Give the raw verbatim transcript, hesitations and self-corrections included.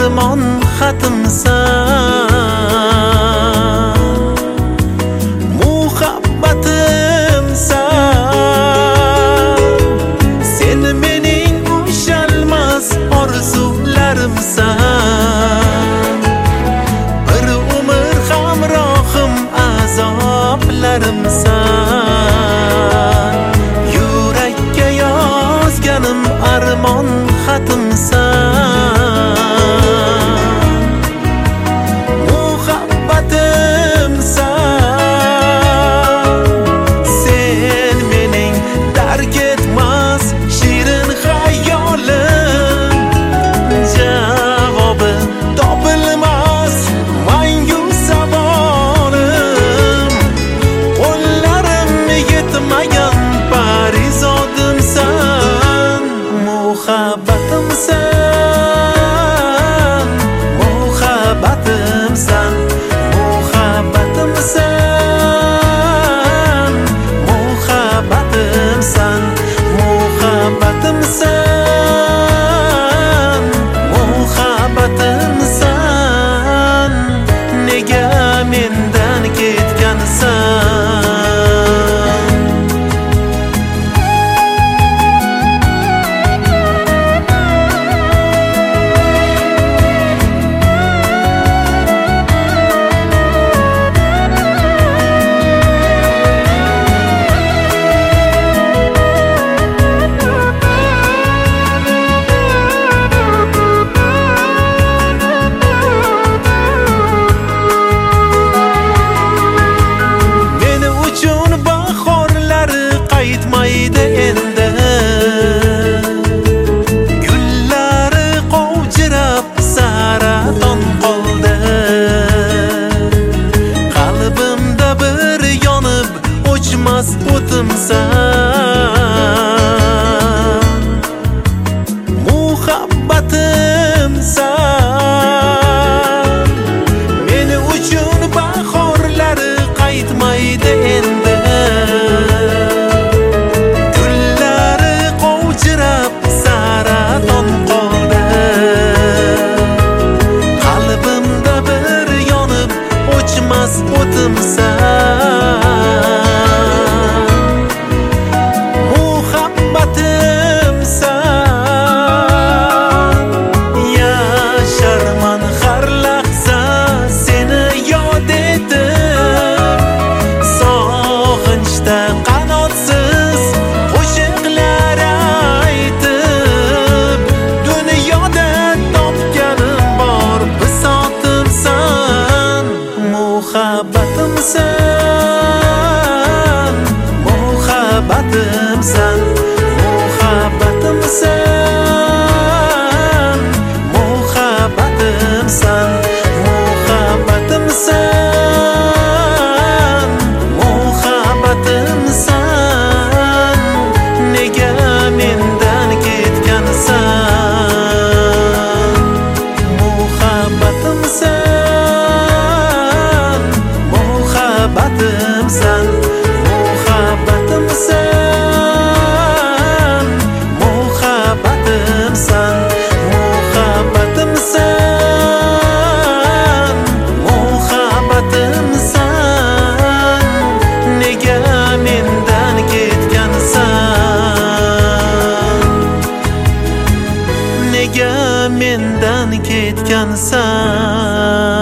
armon xatimsan, muhabbatimsan. Sen mening ushalmas orzularimsan, bir umr hamrohim azoblarimsan. Yurakka yozganim armon xatimsan, muhabbatimsan. Sen mening dark etmas shirin xayolim, javobi topilmas mangu savolim. Qo'llarim yetmagan parizodimsan, muhabbatimsan, muhabbatimsan, muhabbatimsan, muhabbatimsan, muhabbatimsan, muhabbatimsan. Nega mendan ketgansan? Qaytmaydi endi, gullari qovjirab saraton qoldi. Qalbimda bir yonib o'chmas o'timsan, muhabbatimsan. Meni uchun bahorlari qaytmaydi endi, muhabbatimsan. Yasharman har lahza seni yod etib, sog'inchda qanotsiz qo'shiqlar aytib. Dunyoda topganim bor bisotimsan, muhabbatimsan, muhabbatimsan, muhabbatimsan, muhabbatimsan, muhabbatimsan, muhabbatimsan. Nega mendan ketgansan? Muhabbatimsan, muhabbatimsan, muhabbatimsan, muhabbatimsan, muhabbatimsan, muhabbatimsan. Nega mendan ketgansan? Nega mendan ketgansan?